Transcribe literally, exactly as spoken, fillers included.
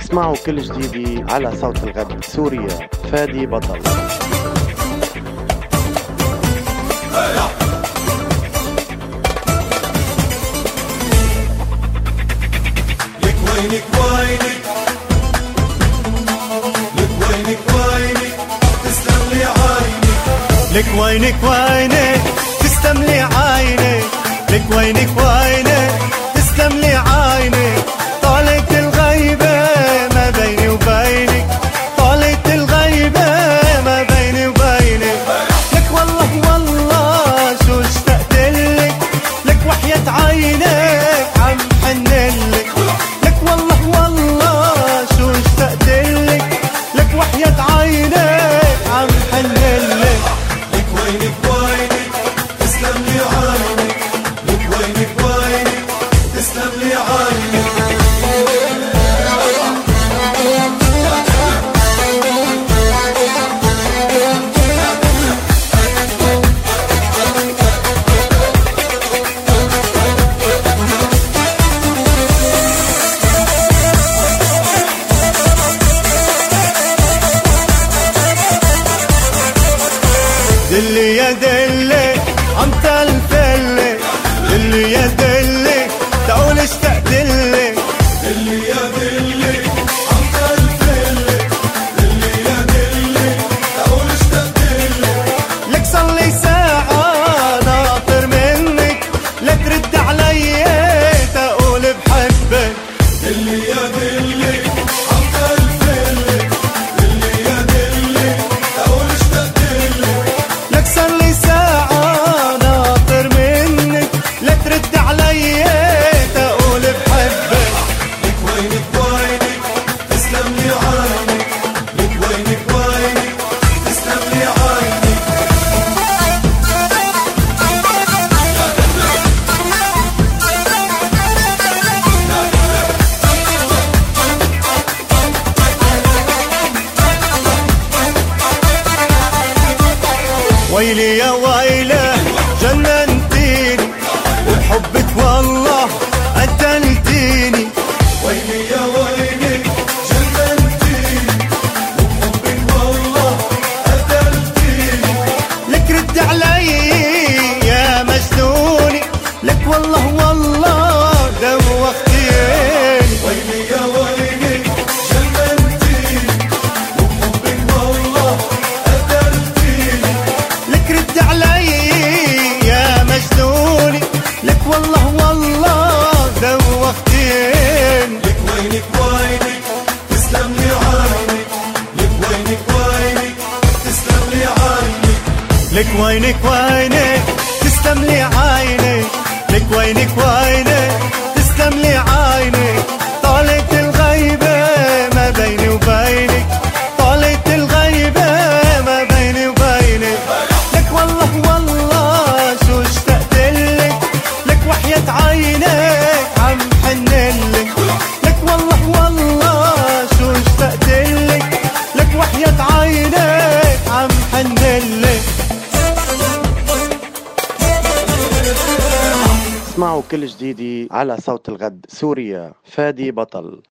اسمعوا كل جديدي على صوت الغد. سوريا، فادي بطل. لك وينك وينك لك وينك وينك تسلم لي عينك. لك وينك وينك تسلم لي عينك. لك وينك وينك تسلم لي عينك. طالت الغيبة ما بيني وبينك. طالت الغيبة ما بيني وبينك. لك والله والله شو اشتقت لك. لك وحياة عينك عم حنلك. لك والله والله شو اشتقت لك. لك وحياة عينك عم حنلك. لك وينك وينك تسلم لي عينك. لك وينك وينك تسلم لي عينك. دلي يا دلي عم تلفلي. دلي يا دلي تعول اشتقت لك. دلي يا دلي عم تلفلي. دلي يا دلي تعول اشتقت لك. لك صار لي ساعة ناطر منك. لا ترد علي تقول بحبك. دلي يا دلي عم تلفلي. دلي يا دلي تعول اشتقت لك. لك صار لي ساعة ناطر منك. لا ترد علي تقول بحبك. لك وينك وينك تسلم لي عينك. لك وينك وينك تسلم لي عينك. ويلي يا ويله جننتيني. وبحبك والله قتلتيني. ويلي يا ويلي جننتيني. وبحبك والله قتلتيني. لك رد علي يا مجنوني. لك والله والله دوختيني. ويلي يا ويلي جننتيني. وبحبك والله قتلتيني. لك رد علي يا مجنوني. لك والله والله دوختيني. لك وينك وينك تسلم لي عينك. لك وينك وينك تسلم لي عينك. لك وينك وينك تسلم لي عينك. لك وينك وينك تسلم لي عينك. طالت الغيبة ما بيني وبينك. طالت الغيبة ما بيني وبينك. لك والله والله شو اشتقت لك. لك وحياة عينك عم حنلك. لك والله والله شو اشتقت لك. لك وحياة عينك عم حنلك. اسمعوا كل جديدي على صوت الغد. سوريا، فادي بطل.